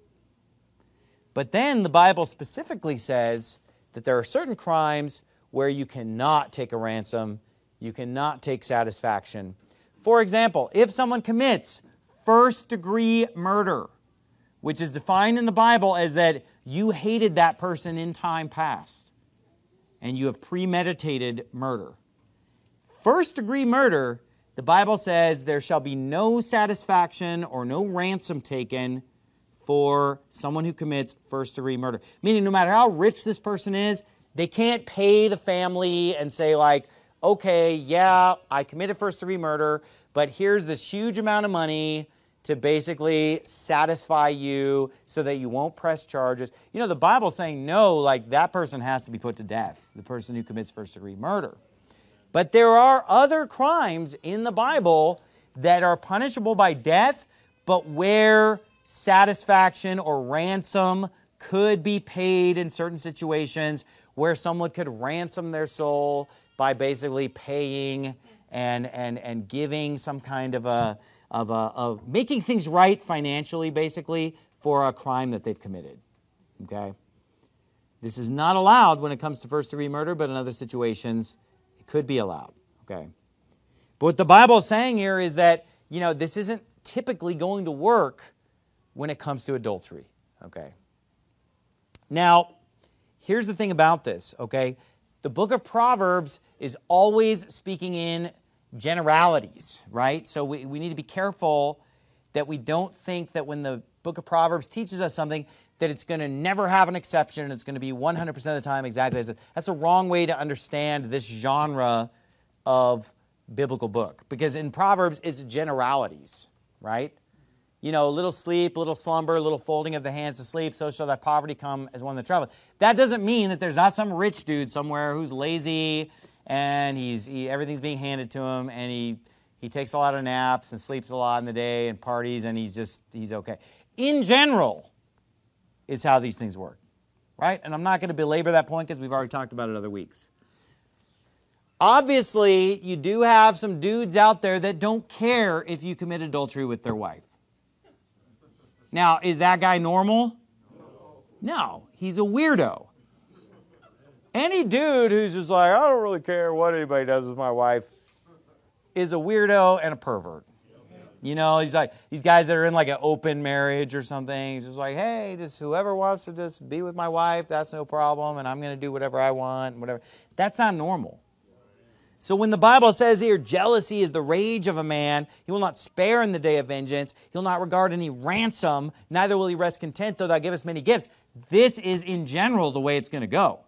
But then the Bible specifically says that there are certain crimes where you cannot take a ransom, you cannot take satisfaction. For example, if someone commits first-degree murder, which is defined in the Bible as that you hated that person in time past, and you have premeditated murder. First-degree murder, the Bible says there shall be no satisfaction or no ransom taken for someone who commits first-degree murder. Meaning no matter how rich this person is, they can't pay the family and say like, okay, yeah, I committed first-degree murder, but here's this huge amount of money to basically satisfy you so that you won't press charges. You know, the Bible's saying no, like that person has to be put to death, the person who commits first-degree murder. But there are other crimes in the Bible that are punishable by death, but where satisfaction or ransom could be paid in certain situations, where someone could ransom their soul by basically paying and giving some kind of making things right financially, basically, for a crime that they've committed. Okay? This is not allowed when it comes to first-degree murder, but in other situations, it could be allowed. Okay? But what the Bible is saying here is that, you know, this isn't typically going to work when it comes to adultery. Okay? Now, here's the thing about this, okay? The book of Proverbs is always speaking in generalities, right? So we need to be careful that we don't think that when the book of Proverbs teaches us something that it's going to never have an exception and it's going to be 100% of the time exactly as it. That's a wrong way to understand this genre of biblical book, because in Proverbs it's generalities, right? You know, little sleep, little slumber, little folding of the hands to sleep, so shall thy poverty come as one that traveleth. That doesn't mean that there's not some rich dude somewhere who's lazy and everything's being handed to him, and he takes a lot of naps and sleeps a lot in the day and parties, and he's okay. In general is how these things work, right? And I'm not going to belabor that point because we've already talked about it other weeks. Obviously, you do have some dudes out there that don't care if you commit adultery with their wife. Now, is that guy normal? No, he's a weirdo. Any dude who's just like, I don't really care what anybody does with my wife, is a weirdo and a pervert. You know, he's like these guys that are in like an open marriage or something. He's just like, hey, just whoever wants to just be with my wife, that's no problem, and I'm going to do whatever I want, whatever. That's not normal. So when the Bible says here, jealousy is the rage of a man, he will not spare in the day of vengeance, he'll not regard any ransom, neither will he rest content, though thou givest many gifts. This is in general the way it's going to go.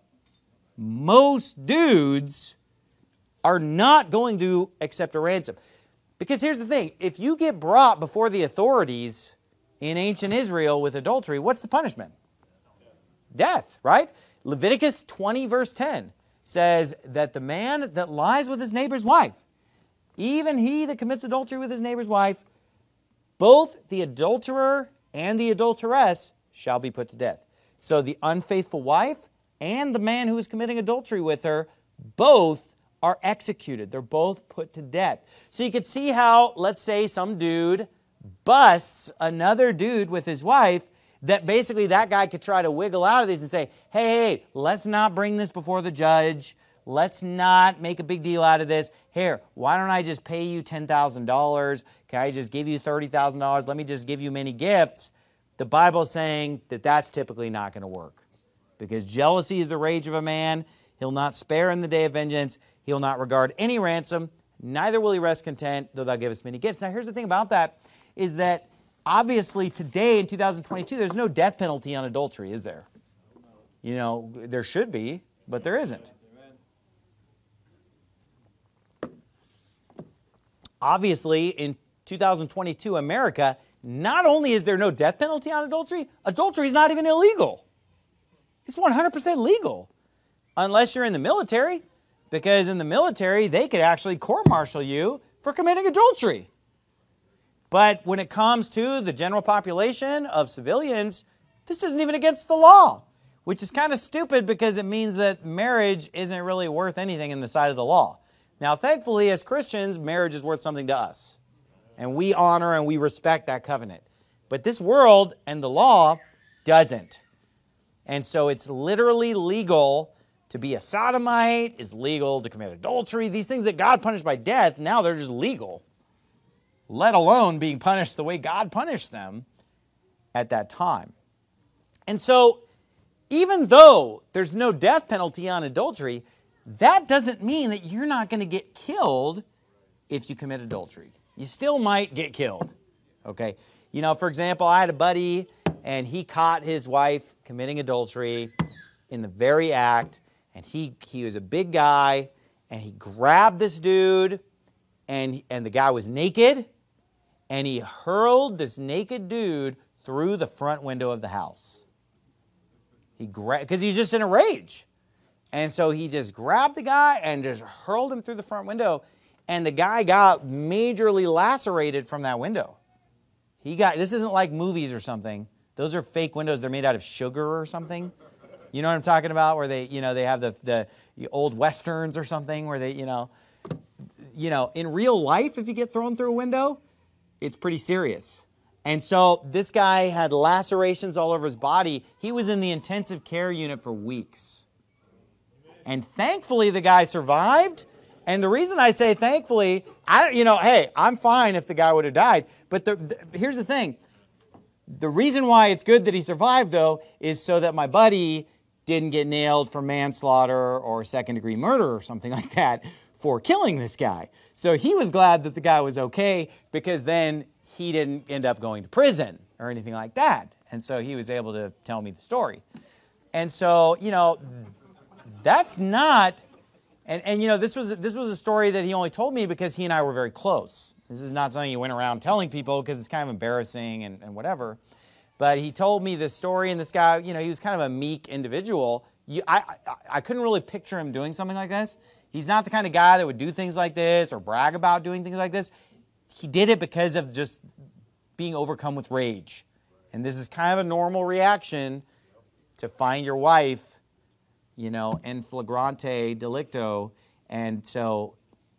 Most dudes are not going to accept a ransom. Because here's the thing, if you get brought before the authorities in ancient Israel with adultery, what's the punishment? Death, right? Leviticus 20 verse 10. Says that the man that lies with his neighbor's wife, even he that commits adultery with his neighbor's wife, both the adulterer and the adulteress shall be put to death. So the unfaithful wife and the man who is committing adultery with her, both are executed. They're both put to death. So you could see how, let's say some dude busts another dude with his wife, that basically that guy could try to wiggle out of this and say, hey, let's not bring this before the judge. Let's not make a big deal out of this. Here, why don't I just pay you $10,000? Can I just give you $30,000? Let me just give you many gifts. The Bible's saying that that's typically not going to work, because jealousy is the rage of a man. He'll not spare in the day of vengeance. He'll not regard any ransom. Neither will he rest content, though thou givest many gifts. Now, here's the thing about that, is that obviously today in 2022, there's no death penalty on adultery, is there? You know, there should be, but there isn't. Obviously, in 2022 America, not only is there no death penalty on adultery, adultery is not even illegal. It's 100% legal, unless you're in the military, because in the military, they could actually court-martial you for committing adultery. But when it comes to the general population of civilians, this isn't even against the law, which is kind of stupid because it means that marriage isn't really worth anything in the sight of the law. Now, thankfully, as Christians, marriage is worth something to us. And we honor and we respect that covenant. But this world and the law doesn't. And so it's literally legal to be a sodomite. It's legal to commit adultery. These things that God punished by death, now they're just legal. Let alone being punished the way God punished them at that time. And so, even though there's no death penalty on adultery, that doesn't mean that you're not going to get killed if you commit adultery. You still might get killed, okay? You know, for example, I had a buddy, and he caught his wife committing adultery in the very act, and he was a big guy, and he grabbed this dude, and the guy was naked, and he hurled this naked dude through the front window of the house. Because he's just in a rage. And so he just grabbed the guy and just hurled him through the front window. And the guy got majorly lacerated from that window. This isn't like movies or something. Those are fake windows. They're made out of sugar or something. You know what I'm talking about? Where they have the old westerns or something where they, in real life, if you get thrown through a window, it's pretty serious. And so this guy had lacerations all over his body. He was in the intensive care unit for weeks. And thankfully, the guy survived. And the reason I say thankfully, hey, I'm fine if the guy would have died. But here's the thing. The reason why it's good that he survived, though, is so that my buddy didn't get nailed for manslaughter or second-degree murder or something like that for killing this guy. So he was glad that the guy was okay because then he didn't end up going to prison or anything like that. And so he was able to tell me the story. And so, that's not, this was a story that he only told me because he and I were very close. This is not something he went around telling people because it's kind of embarrassing and whatever. But he told me this story, and this guy, he was kind of a meek individual. I couldn't really picture him doing something like this. He's not the kind of guy that would do things like this or brag about doing things like this. He did it because of just being overcome with rage. And this is kind of a normal reaction to find your wife, in flagrante delicto. And so,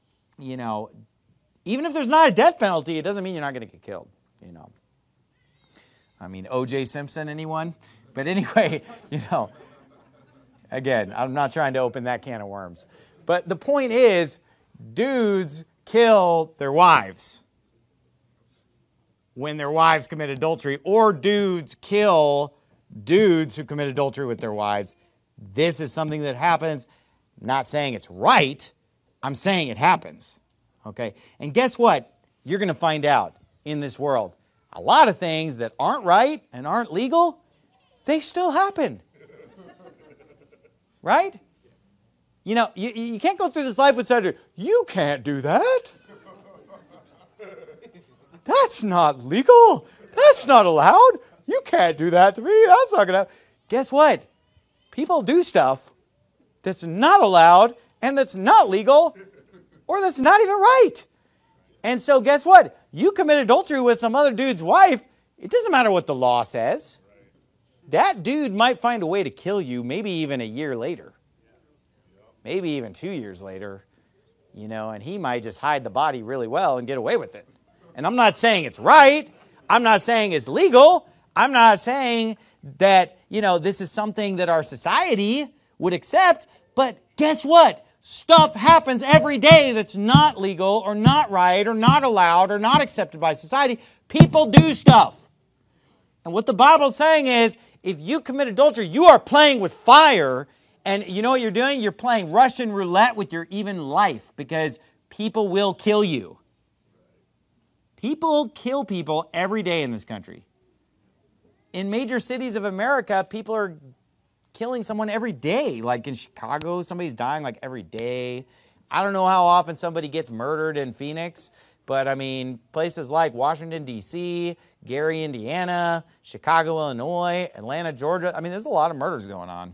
even if there's not a death penalty, it doesn't mean you're not going to get killed, I mean, O.J. Simpson, anyone? But anyway, again, I'm not trying to open that can of worms. But the point is, dudes kill their wives when their wives commit adultery, or dudes kill dudes who commit adultery with their wives. This is something that happens. I'm not saying it's right. I'm saying it happens. Okay? And guess what? You're going to find out in this world. A lot of things that aren't right and aren't legal, they still happen. Right? You can't go through this life with such a, you can't do that. That's not legal. That's not allowed. You can't do that to me. That's not going to happen. Guess what? People do stuff that's not allowed and that's not legal or that's not even right. And so guess what? You commit adultery with some other dude's wife, it doesn't matter what the law says. That dude might find a way to kill you maybe even a year later. Maybe even 2 years later, and he might just hide the body really well and get away with it. And I'm not saying it's right. I'm not saying it's legal. I'm not saying that, this is something that our society would accept. But guess what? Stuff happens every day that's not legal or not right or not allowed or not accepted by society. People do stuff. And what the Bible's saying is, if you commit adultery, you are playing with fire, And you know what you're doing? You're playing Russian roulette with your even life because people will kill you. People kill people every day in this country. In major cities of America, people are killing someone every day. Like in Chicago, somebody's dying like every day. I don't know how often somebody gets murdered in Phoenix, but I mean, places like Washington, D.C., Gary, Indiana, Chicago, Illinois, Atlanta, Georgia. I mean, there's a lot of murders going on.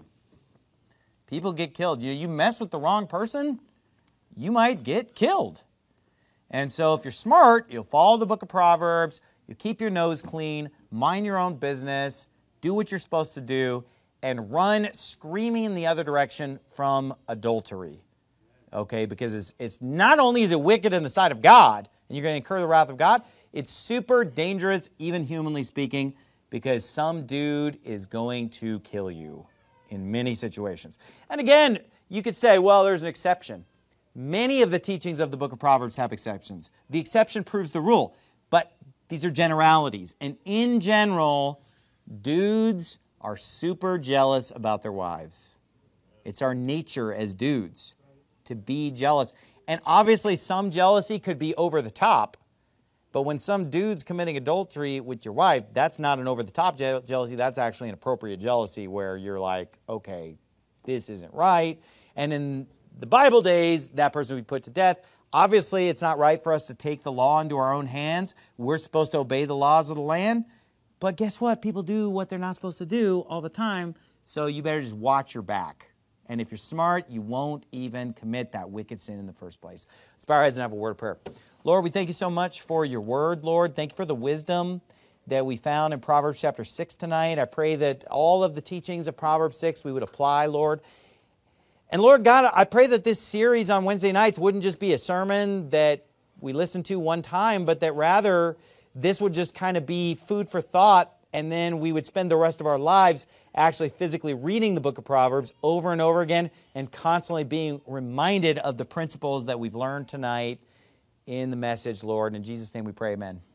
People get killed. You mess with the wrong person, you might get killed. And so if you're smart, you'll follow the book of Proverbs, you keep your nose clean, mind your own business, do what you're supposed to do, and run screaming in the other direction from adultery. Okay, because it's not only is it wicked in the sight of God, and you're going to incur the wrath of God, it's super dangerous, even humanly speaking, because some dude is going to kill you in many situations. And again, you could say, well, there's an exception. Many of the teachings of the book of Proverbs have exceptions. The exception proves the rule, but these are generalities. And in general, dudes are super jealous about their wives. It's our nature as dudes to be jealous. And obviously some jealousy could be over the top, but when some dude's committing adultery with your wife, that's not an over-the-top jealousy. That's actually an appropriate jealousy where you're like, okay, this isn't right. And in the Bible days, that person would be put to death. Obviously, it's not right for us to take the law into our own hands. We're supposed to obey the laws of the land. But guess what? People do what they're not supposed to do all the time, so you better just watch your back. And if you're smart, you won't even commit that wicked sin in the first place. Let's bow our heads and have a word of prayer. Lord, we thank you so much for your word, Lord. Thank you for the wisdom that we found in Proverbs chapter 6 tonight. I pray that all of the teachings of Proverbs 6 we would apply, Lord. And Lord God, I pray that this series on Wednesday nights wouldn't just be a sermon that we listen to one time, but that rather this would just kind of be food for thought, and then we would spend the rest of our lives actually physically reading the book of Proverbs over and over again and constantly being reminded of the principles that we've learned tonight in the message, Lord. In Jesus' name we pray, amen.